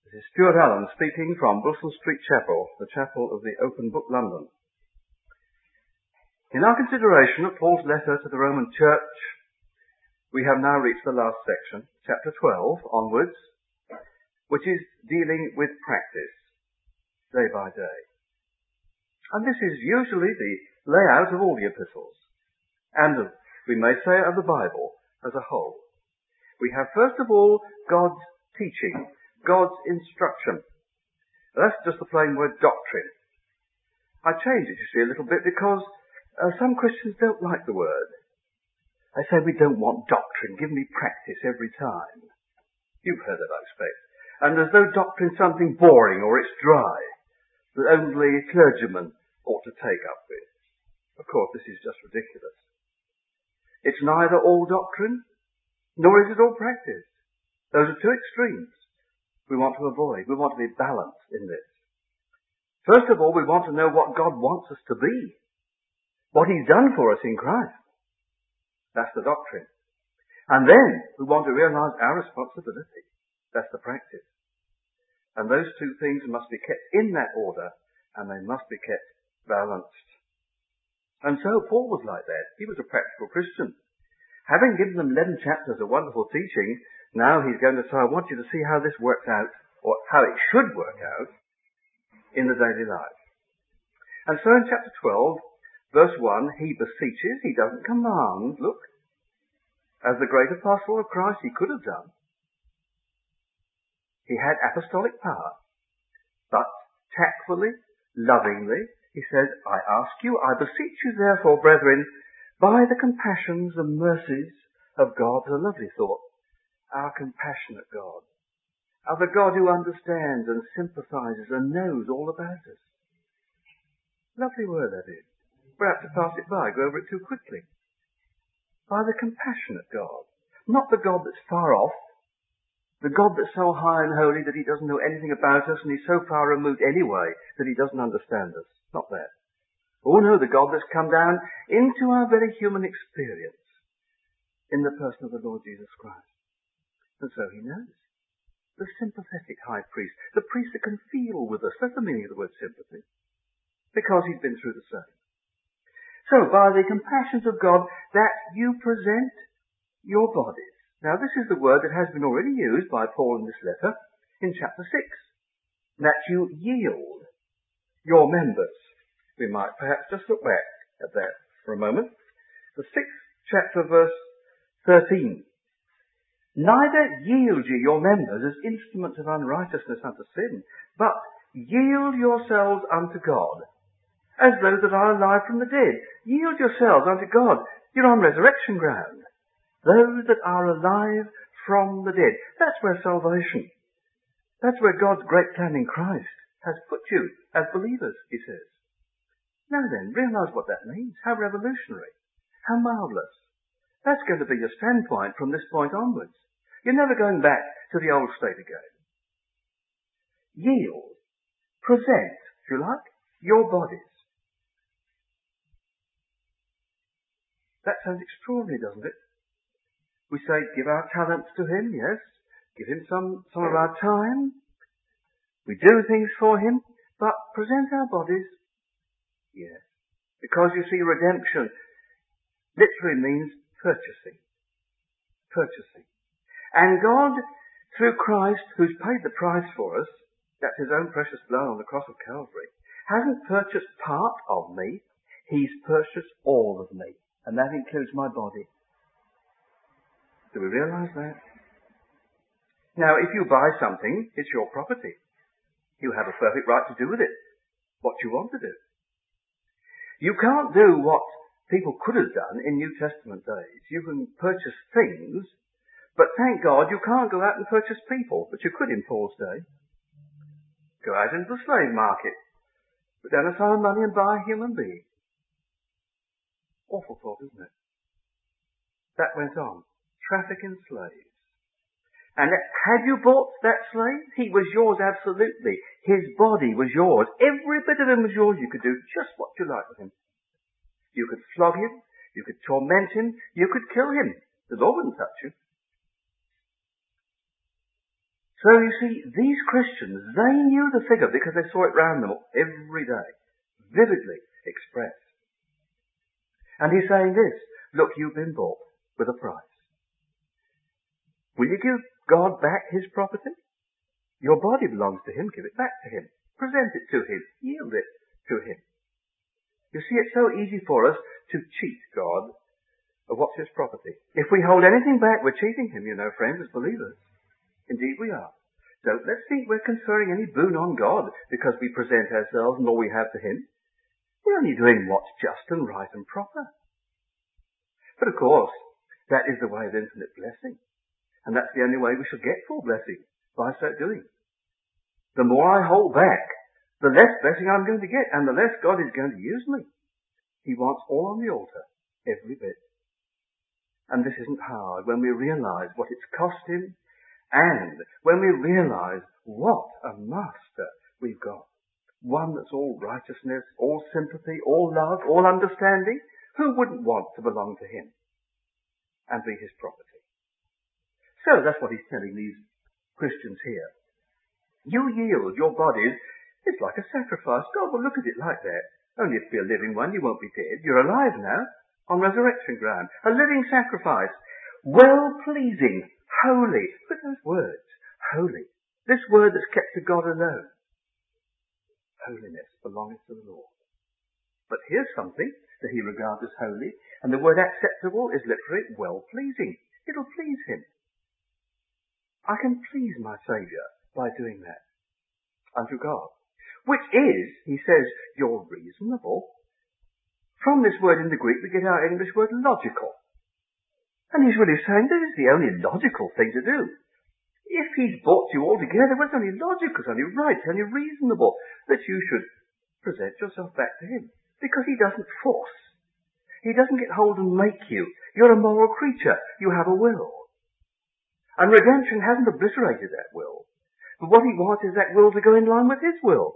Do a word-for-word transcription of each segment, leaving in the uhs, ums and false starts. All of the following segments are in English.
This is Stuart Allen speaking from Wilson Street Chapel, the chapel of the Open Book, London. In our consideration of Paul's letter to the Roman Church, we have now reached the last section, chapter twelve onwards, which is dealing with practice, day by day. And this is usually the layout of all the epistles, and of, we may say, of the Bible as a whole. We have first of all God's teaching, God's instruction. That's just the plain word doctrine. I change it, you see, a little bit because uh, some Christians don't like the word. They say, we don't want doctrine, give me practice every time. You've heard that, I expect. And as though doctrine's something boring or it's dry, that only clergymen ought to take up with. Of course, this is just ridiculous. It's neither all doctrine, nor is it all practice. Those are two extremes we want to avoid. We want to be balanced in this. First of all, we want to know what God wants us to be. What He's done for us in Christ. That's the doctrine. And then we want to realize our responsibility. That's the practice. And those two things must be kept in that order, and they must be kept balanced. And so Paul was like that. He was a practical Christian. Having given them eleven chapters of wonderful teaching, now he's going to say, I want you to see how this works out, or how it should work out, in the daily life. And so in chapter twelve, verse one, he beseeches, he doesn't command, look, as the great apostle of Christ he could have done. He had apostolic power, but tactfully, lovingly, he said, I ask you, I beseech you therefore, brethren, by the compassions and mercies of God, a lovely thought, our compassionate God, our the God who understands and sympathizes and knows all about us. Lovely word that is. Perhaps to pass it by, go over it too quickly. By the compassionate God, not the God that's far off, the God that's so high and holy that he doesn't know anything about us and he's so far removed anyway that he doesn't understand us. Not that. Oh no, the God that's come down into our very human experience in the person of the Lord Jesus Christ. And so he knows. The sympathetic high priest, the priest that can feel with us. That's the meaning of the word sympathy. Because he's been through the same. So, by the compassions of God, that you present your bodies. Now, this is the word that has been already used by Paul in this letter in chapter six. That you yield your members. We might perhaps just look back at that for a moment. The sixth chapter, verse thirteen. Neither yield ye your members as instruments of unrighteousness unto sin, but yield yourselves unto God, as those that are alive from the dead. Yield yourselves unto God. You're on resurrection ground. Those that are alive from the dead. That's where salvation, that's where God's great plan in Christ has put you as believers, he says. Now then, realize what that means. How revolutionary. How marvellous. That's going to be your standpoint from this point onwards. You're never going back to the old state again. Yield. Present, if you like, your bodies. That sounds extraordinary, doesn't it? We say, give our talents to him, yes. Give him some, some of our time. We do things for him, but present our bodies, yes. Because you see, redemption literally means purchasing. Purchasing. And God, through Christ, who's paid the price for us, that's his own precious blood on the cross of Calvary, hasn't purchased part of me, he's purchased all of me. And that includes my body. Do we realize that? Now, if you buy something, it's your property. You have a perfect right to do with it what you want to do. You can't do what people could have done in New Testament days. You can purchase things, but thank God you can't go out and purchase people, but you could in Paul's day. Go out into the slave market, put down a sum of money and buy a human being. Awful thought, isn't it? That went on. Traffic in slaves. And had you bought that slave, he was yours absolutely. His body was yours. Every bit of him was yours. You could do just what you liked with him. You could flog him. You could torment him. You could kill him. The law wouldn't touch you. So you see, these Christians, they knew the figure because they saw it round them every day, vividly expressed. And he's saying this, look, you've been bought with a price. Will you give God back his property? Your body belongs to him, give it back to him. Present it to him, yield it to him. You see, it's so easy for us to cheat God of what's his property. If we hold anything back, we're cheating him, you know, friends, as believers. Indeed we are. Don't let's think we're conferring any boon on God because we present ourselves and all we have to him. We're only doing what's just and right and proper. But of course, that is the way of infinite blessing. And that's the only way we shall get full blessing, by so doing. The more I hold back, the less blessing I'm going to get, and the less God is going to use me. He wants all on the altar, every bit. And this isn't hard when we realise what it's cost him, and when we realise what a master we've got. One that's all righteousness, all sympathy, all love, all understanding. Who wouldn't want to belong to him and be his property? So that's what he's telling these Christians here. You yield your bodies. It's like a sacrifice. God will look at it like that. Only if you're a living one, you won't be dead. You're alive now, on resurrection ground. A living sacrifice. Well-pleasing. Holy. Look at those words. Holy. This word that's kept to God alone. Holiness belongs to the Lord. But here's something that he regards as holy, and the word acceptable is literally well-pleasing. It'll please him. I can please my Saviour by doing that unto God. Which is, he says, you're reasonable. From this word in the Greek we get our English word logical. And he's really saying this is the only logical thing to do. If he's brought you all together, well, it's only logical, it's only right, it's only reasonable that you should present yourself back to him. Because he doesn't force. He doesn't get hold and make you. You're a moral creature. You have a will. And redemption hasn't obliterated that will. But what he wants is that will to go in line with his will.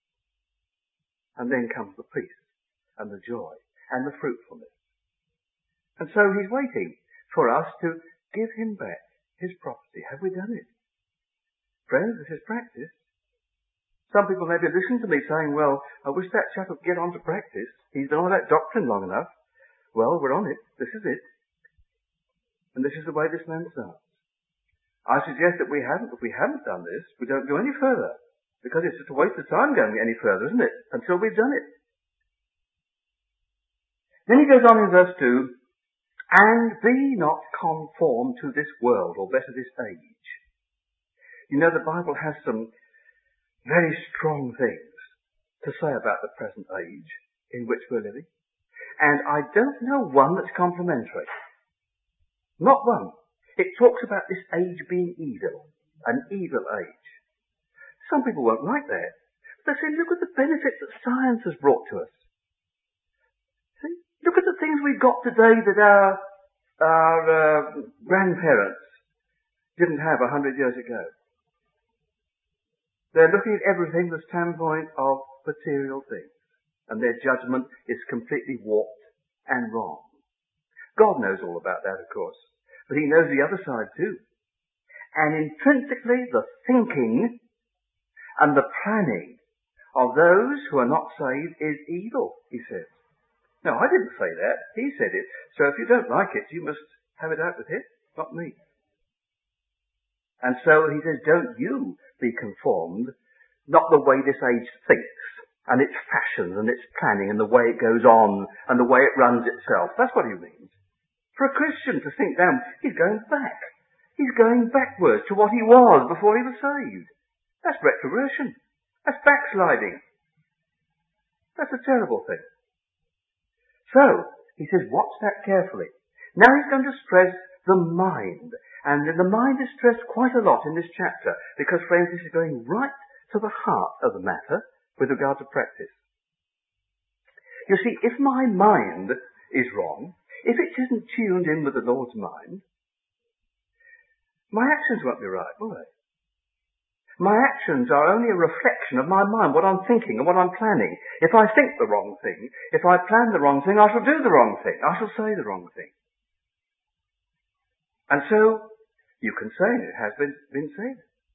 And then comes the peace and the joy and the fruitfulness. And so he's waiting for us to give him back his property. Have we done it? Friends, this is practice. Some people maybe listen to me saying, well, I wish that chap would get on to practice. He's done all that doctrine long enough. Well, we're on it. This is it. And this is the way this man starts. I suggest that we haven't, if we haven't done this, we don't go any further. Because it's just a waste of time going any further, isn't it? Until we've done it. Then he goes on in verse two, and be not conformed to this world, or better this age. You know, the Bible has some very strong things to say about the present age in which we're living. And I don't know one that's complimentary. Not one. It talks about this age being evil, an evil age. Some people won't like that. They say, look at the benefits that science has brought to us. See? Look at the things we've got today that our, our uh, grandparents didn't have a hundred years ago. They're looking at everything from the standpoint of material things. And their judgment is completely warped and wrong. God knows all about that, of course. But he knows the other side too. And intrinsically, the thinking and the planning of those who are not saved is evil, he says. No, I didn't say that. He said it. So if you don't like it, you must have it out with him, not me. And so he says, don't you be conformed, not the way this age thinks, and its fashions and its planning and the way it goes on and the way it runs itself. That's what he means. For a Christian to think down, he's going back. He's going backwards to what he was before he was saved. That's retrogression. That's backsliding. That's a terrible thing. So, he says, watch that carefully. Now he's going to stress the mind. And the mind is stressed quite a lot in this chapter, because, friends, this is going right to the heart of the matter with regard to practice. You see, if my mind is wrong, if it isn't tuned in with the Lord's mind, my actions won't be right, will they? My actions are only a reflection of my mind, what I'm thinking and what I'm planning. If I think the wrong thing, if I plan the wrong thing, I shall do the wrong thing. I shall say the wrong thing. And so, you can say, and it has been, been said,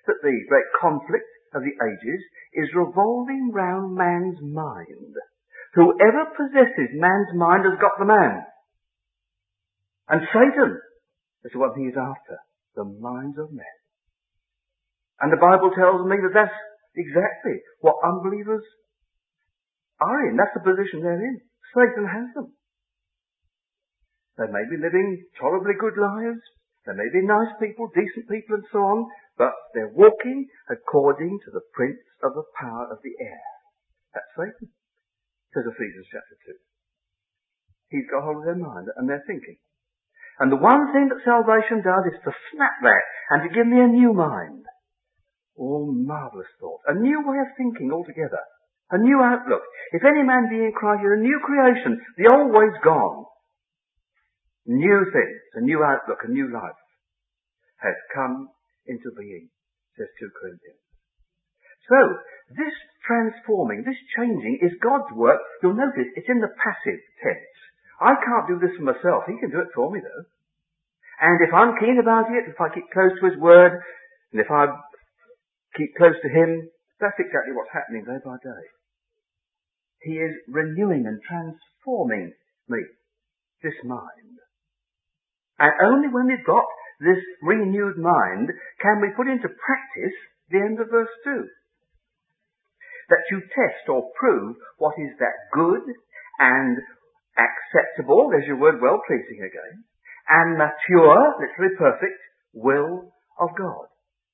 that the great conflict of the ages is revolving round man's mind. Whoever possesses man's mind has got the man. And Satan is the one he is after, the minds of men. And the Bible tells me that that's exactly what unbelievers are in. That's the position they're in. Satan has them. They may be living tolerably good lives. They may be nice people, decent people and so on, but they're walking according to the prince of the power of the air. That's Satan, says Ephesians chapter two. He's got hold of their mind and their thinking. And the one thing that salvation does is to snap that and to give me a new mind. Oh, marvellous thought. A new way of thinking altogether. A new outlook. If any man be in Christ, he's a new creation. The old way's gone. New things, a new outlook, a new life has come into being, says two Corinthians. So, this transforming, this changing is God's work. You'll notice it's in the passive tense. I can't do this for myself. He can do it for me though. And if I'm keen about it, if I keep close to His Word, and if I keep close to Him, that's exactly what's happening day by day. He is renewing and transforming me, this mind. And only when we've got this renewed mind can we put into practice the end of verse two. That you test or prove what is that good and acceptable, there's your word, well-pleasing again, and mature, literally perfect, will of God.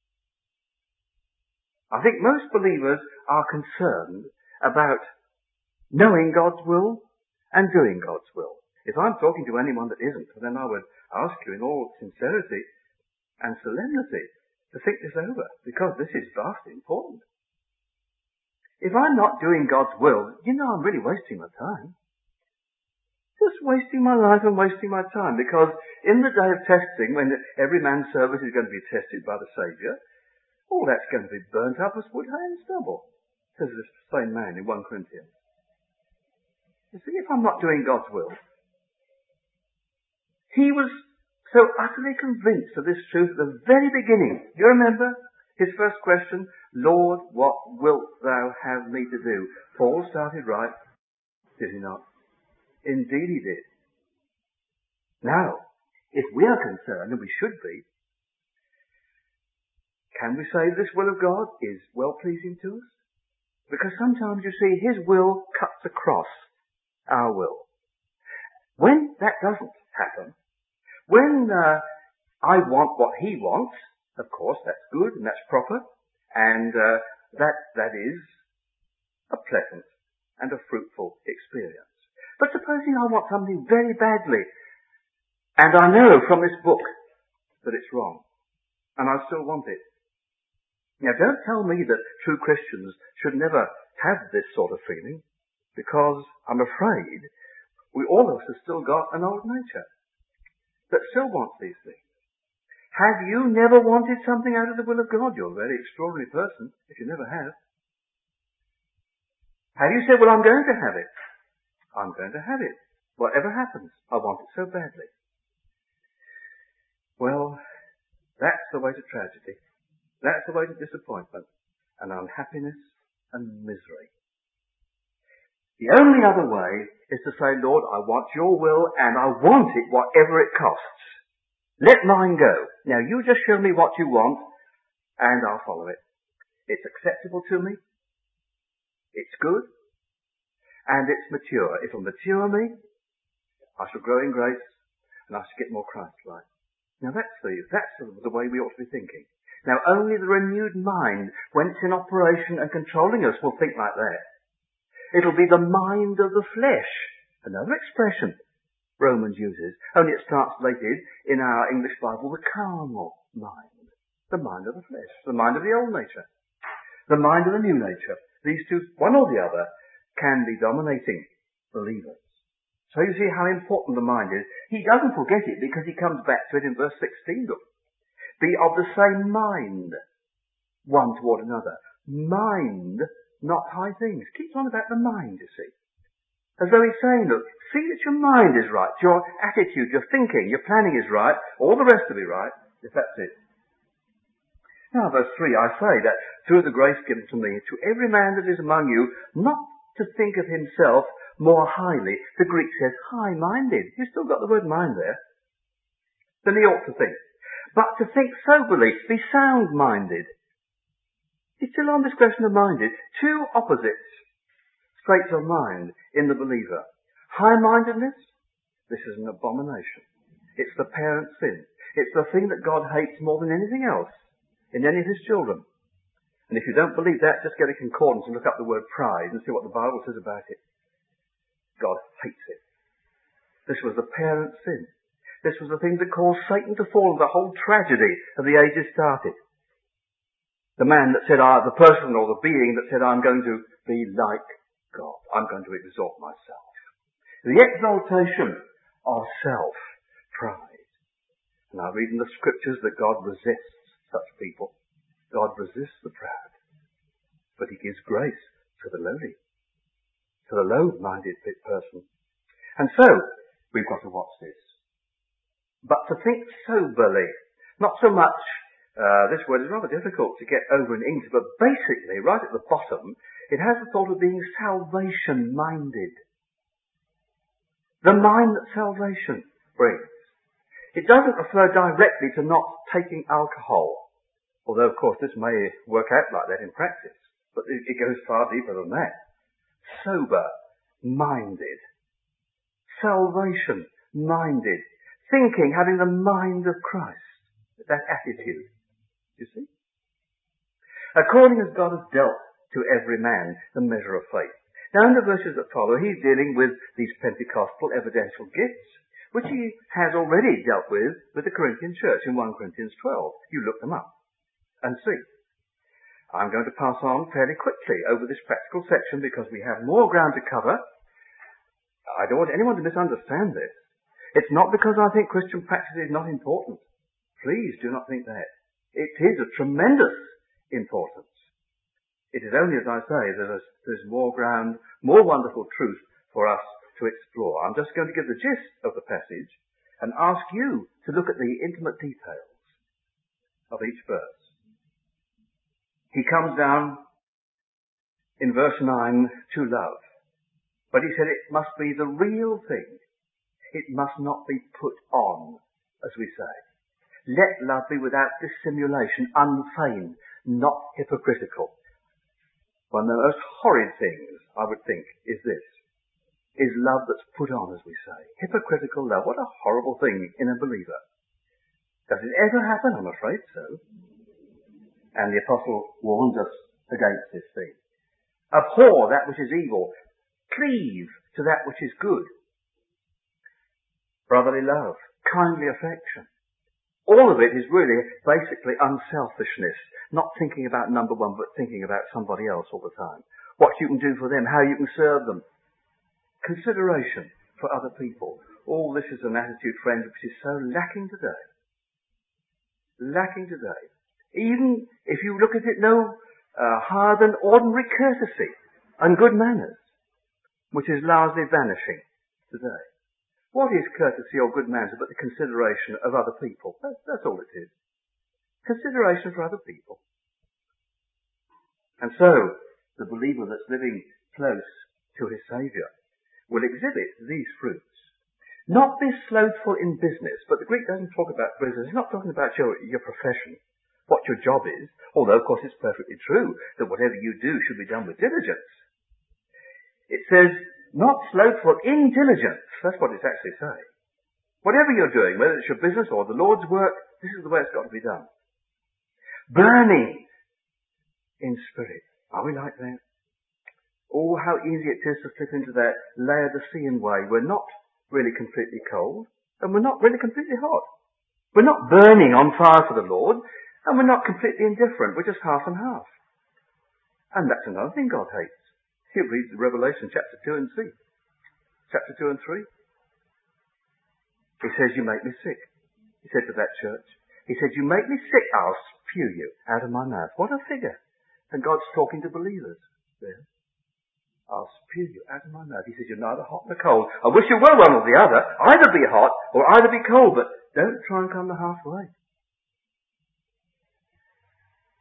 I think most believers are concerned about knowing God's will and doing God's will. If I'm talking to anyone that isn't, then I would ask you in all sincerity and solemnity to think this over, because this is vastly important. If I'm not doing God's will, you know I'm really wasting my time. Just wasting my life and wasting my time, because in the day of testing, when every man's service is going to be tested by the Saviour, all that's going to be burnt up as wood, hay and stubble, says this same man in First Corinthians. You see, if I'm not doing God's will, he was so utterly convinced of this truth at the very beginning. You remember his first question, Lord, what wilt thou have me to do? Paul started right, did he not? Indeed he did. Now, if we are concerned, and we should be, can we say this will of God is well-pleasing to us? Because sometimes, you see, His will cuts across our will. When that doesn't happen, when uh, I want what He wants, of course, that's good and that's proper, and uh, that that is a pleasant and a fruitful experience. But supposing I want something very badly, and I know from this book that it's wrong, and I still want it. Now don't tell me that true Christians should never have this sort of feeling, because I'm afraid we all of us have still got an old nature that still wants these things. Have you never wanted something out of the will of God? You're a very extraordinary person if you never have. Have you said, well, I'm going to have it? I'm going to have it. Whatever happens, I want it so badly. Well, that's the way to tragedy. That's the way to disappointment and unhappiness and misery. The only other way is to say, Lord, I want your will and I want it whatever it costs. Let mine go. Now you just show me what you want and I'll follow it. It's acceptable to me. It's good. And it's mature. It'll mature me. I shall grow in grace and I shall get more Christ-like. Now that's the, that's the way we ought to be thinking. Now only the renewed mind, when it's in operation and controlling us, will think like that. It'll be the mind of the flesh. Another expression Romans uses, only it's translated in our English Bible, the carnal mind. The mind of the flesh. The mind of the old nature. The mind of the new nature. These two, one or the other, can be dominating believers. So you see how important the mind is. He doesn't forget it because he comes back to it in verse sixteen. Look. Be of the same mind, one toward another. Mind, not high things. Keeps on about the mind, you see. As though he's saying, look, see that your mind is right, your attitude, your thinking, your planning is right, all the rest will be right, if that's it. Now, verse three, I say that through the grace given to me, to every man that is among you, not to think of himself more highly. The Greek says high-minded. You've still got the word mind there. Than he ought to think. But to think soberly, be sound-minded. It's still on this question of minded. Two opposites, traits of mind in the believer. High-mindedness, this is an abomination. It's the parent sin. It's the thing that God hates more than anything else in any of his children. And if you don't believe that, just get a concordance and look up the word pride and see what the Bible says about it. God hates it. This was the parent sin. This was the thing that caused Satan to fall. The whole tragedy of the ages started. The man that said, ah, the person or the being that said, I'm going to be like God. I'm going to exalt myself. The exaltation of self, pride. And I read in the scriptures that God resists such people. God resists the proud. But he gives grace to the lowly, to the low-minded person. And so, we've got to watch this. But to think soberly, not so much, uh, this word is rather difficult to get over in English, but basically, right at the bottom, it has the thought of being salvation-minded. The mind that salvation brings. It doesn't refer directly to not taking alcohol, although of course this may work out like that in practice, but it, it goes far deeper than that. Sober-minded. Salvation-minded. Thinking, having the mind of Christ. That attitude. You see? According as God has dealt to every man the measure of faith. Now in the verses that follow, he's dealing with these Pentecostal evidential gifts, which he has already dealt with with the Corinthian church in First Corinthians twelve. You look them up and see. I'm going to pass on fairly quickly over this practical section because we have more ground to cover. I don't want anyone to misunderstand this. It's not because I think Christian practice is not important. Please do not think that. It is of tremendous importance. It is only, as I say, that there's, there's more ground, more wonderful truth for us to explore. I'm just going to give the gist of the passage and ask you to look at the intimate details of each verse. He comes down in verse nine to love. But he said it must be the real thing. It must not be put on, as we say. Let love be without dissimulation, unfeigned, not hypocritical. One of the most horrid things, I would think, is this. Is love that's put on, as we say. Hypocritical love. What a horrible thing in a believer. Does it ever happen? I'm afraid so. And the apostle warns us against this thing. Abhor that which is evil. Cleave to that which is good. Brotherly love. Kindly affection. All of it is really basically unselfishness. Not thinking about number one, but thinking about somebody else all the time. What you can do for them, how you can serve them. Consideration for other people. All this is an attitude, friends, which is so lacking today. Lacking today. Even if you look at it no uh, higher than ordinary courtesy and good manners, which is largely vanishing today. What is courtesy or good manners but the consideration of other people? That's, that's all it is. Consideration for other people. And so, the believer that's living close to his Saviour will exhibit these fruits. Not be slothful in business, but the Greek doesn't talk about business. It's not talking about your, your profession, what your job is, although of course it's perfectly true that whatever you do should be done with diligence. It says, not slothful in diligence. That's what it's actually saying. Whatever you're doing, whether it's your business or the Lord's work, this is the way it's got to be done. Burning in spirit. Are we like that? Oh, how easy it is to slip into that Laodicean way. We're not really completely cold, and we're not really completely hot. We're not burning on fire for the Lord, and we're not completely indifferent. We're just half and half. And that's another thing God hates. You read Revelation chapter two and three. Chapter two and three. He says, you make me sick. He said to that church. He said, you make me sick, I'll spew you out of my mouth. What a figure. And God's talking to believers there. I'll spew you out of my mouth. He says, you're neither hot nor cold. I wish you were one or the other. Either be hot or either be cold, but don't try and come the halfway.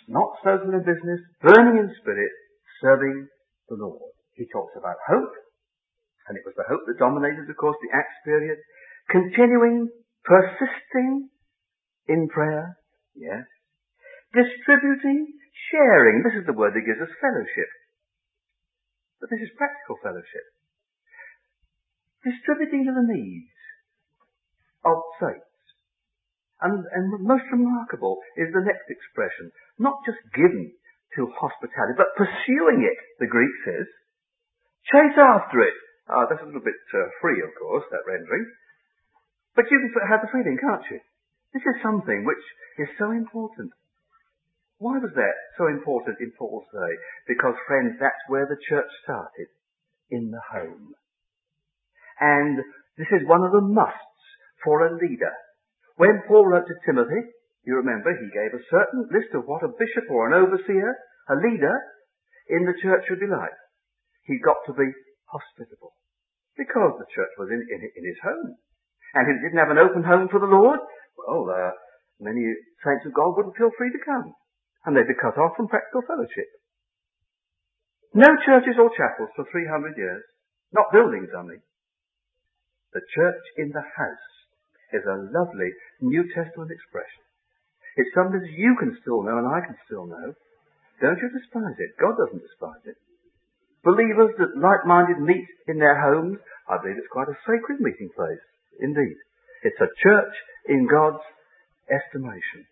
not slothful in business, burning in spirit, serving the Lord. He talks about hope, and it was the hope that dominated, of course, the Acts period. Continuing, persisting in prayer, yes. Distributing, sharing. This is the word that gives us fellowship. But this is practical fellowship. Distributing to the needs of saints. And, and most remarkable is the next expression. Not just given to hospitality, but pursuing it, the Greek says. Chase after it. Ah, that's a little bit uh, free, of course, that rendering. But you can have the feeling, can't you? This is something which is so important. Why was that so important in Paul's day? Because, friends, that's where the church started. In the home. And this is one of the musts for a leader. When Paul wrote to Timothy, you remember, he gave a certain list of what a bishop or an overseer, a leader, in the church should be like. He got to be hospitable. Because the church was in, in, in his home. And if he didn't have an open home for the Lord, well, uh, many saints of God wouldn't feel free to come. And they'd be cut off from practical fellowship. No churches or chapels for three hundred years. Not buildings, I mean. The church in the house is a lovely New Testament expression. It's something that you can still know and I can still know. Don't you despise it. God doesn't despise it. Believers that like-minded meet in their homes, I believe it's quite a sacred meeting place. Indeed. It's a church in God's estimation.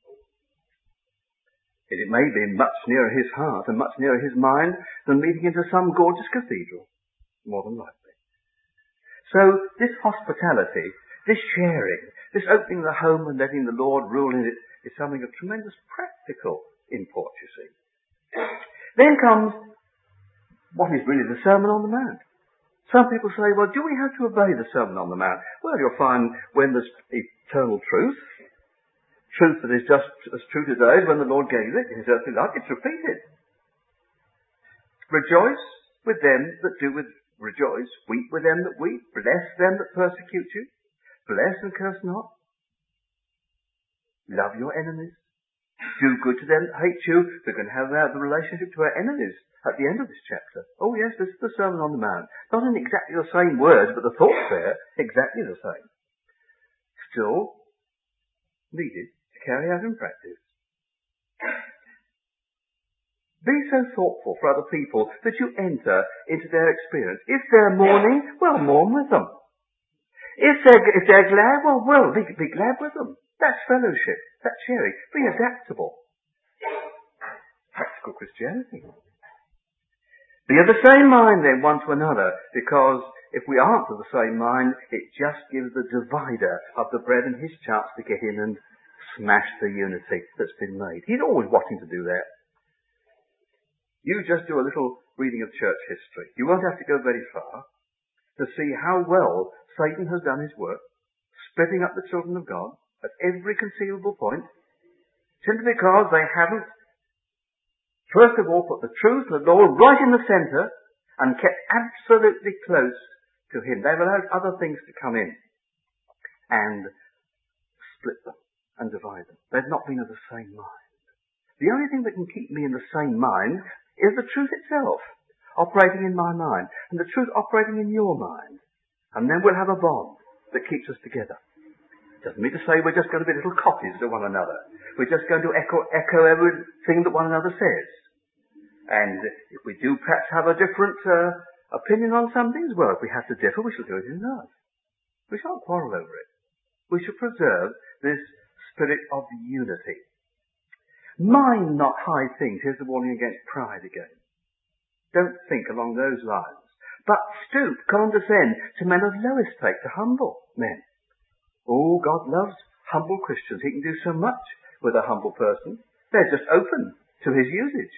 It may be much nearer his heart and much nearer his mind than meeting into some gorgeous cathedral. More than likely. So, this hospitality, this sharing, this opening the home and letting the Lord rule in it is something of tremendous practical import, you see. Then comes what is really the Sermon on the Mount. Some people say, well, do we have to obey the Sermon on the Mount? Well, you'll find when there's eternal truth, truth that is just as true today as when the Lord gave it in his earthly life, it's repeated. Rejoice with them that do with rejoice, weep with them that weep, bless them that persecute you. Bless and curse not. Love your enemies. Do good to them that hate you. We're going to have uh, the relationship to our enemies at the end of this chapter. Oh yes, this is the Sermon on the Mount. Not in exactly the same words, but the thoughts there, exactly the same. Still needed to carry out in practice. Be so thoughtful for other people that you enter into their experience. If they're mourning, well, mourn with them. If they're, if they're glad, well, well, be, be glad with them. That's fellowship. That's sharing. Be adaptable. Practical Christianity. Be of the same mind then one to another, because if we aren't of the same mind, it just gives the divider of the bread and his chance to get in and smash the unity that's been made. He's always wanting to do that. You just do a little reading of church history. You won't have to go very far to see how well Satan has done his work, splitting up the children of God at every conceivable point, simply because they haven't, first of all, put the truth and the law right in the centre and kept absolutely close to him. They've allowed other things to come in and split them and divide them. They've not been of the same mind. The only thing that can keep me in the same mind is the truth itself, operating in my mind, and the truth operating in your mind. And then we'll have a bond that keeps us together. Doesn't mean to say we're just going to be little copies to one another. We're just going to echo, echo everything that one another says. And if we do perhaps have a different uh, opinion on some things, well, if we have to differ, we shall do it in love. We shan't quarrel over it. We shall preserve this spirit of unity. Mind not high things. Here's the warning against pride again. Don't think along those lines. But stoop, condescend to men of low estate, to humble men. Oh, God loves humble Christians. He can do so much with a humble person. They're just open to his usage.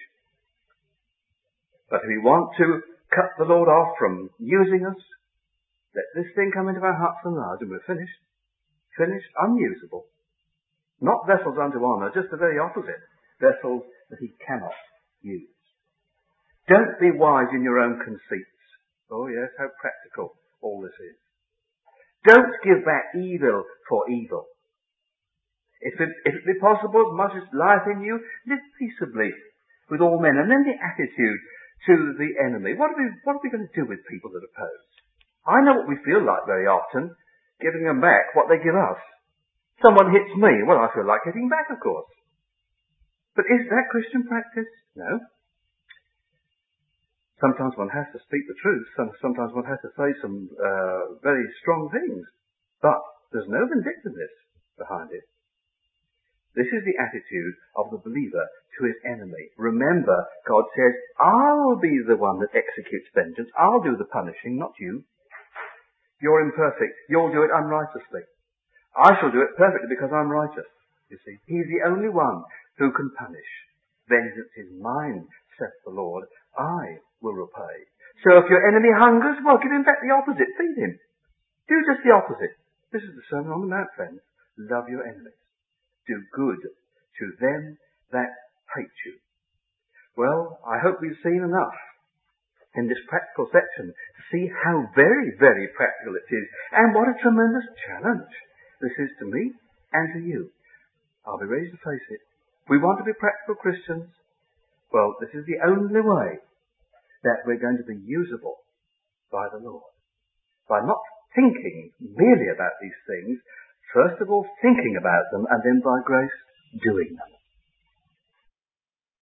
But if we want to cut the Lord off from using us, let this thing come into our hearts and lives and we're finished. Finished, unusable. Not vessels unto honour, just the very opposite. Vessels that he cannot use. Don't be wise in your own conceits. Oh yes, how practical all this is. Don't give back evil for evil. If it, if it be possible, as much as lieth in you, live peaceably with all men. And then the attitude to the enemy. What are we, what are we going to do with people that oppose? I know what we feel like very often, giving them back what they give us. Someone hits me, well, I feel like hitting back, of course. But is that Christian practice? No. Sometimes one has to speak the truth. Sometimes one has to say some uh, very strong things. But there's no vindictiveness behind it. This is the attitude of the believer to his enemy. Remember, God says, I'll be the one that executes vengeance. I'll do the punishing, not you. You're imperfect. You'll do it unrighteously. I shall do it perfectly because I'm righteous. You see, he's the only one who can punish. Vengeance is mine, saith the Lord. I will repay. So if your enemy hungers, well, give him back the opposite. Feed him. Do just the opposite. This is the Sermon on the Mount, friends. Love your enemies. Do good to them that hate you. Well, I hope we've seen enough in this practical section to see how very, very practical it is, and what a tremendous challenge this is to me and to you. I'll be ready to face it. We want to be practical Christians. Well, this is the only way that we're going to be usable by the Lord. By not thinking merely about these things, first of all thinking about them, and then by grace doing them.